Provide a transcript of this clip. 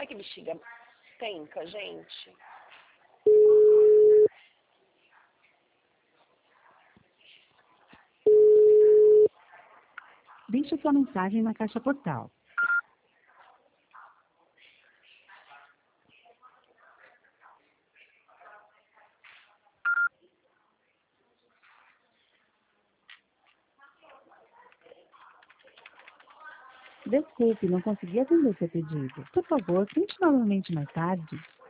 Ai, que bexiga penca, gente. Deixe sua mensagem na caixa postal. Desculpe, não consegui atender seu pedido. Por favor, tente novamente mais tarde.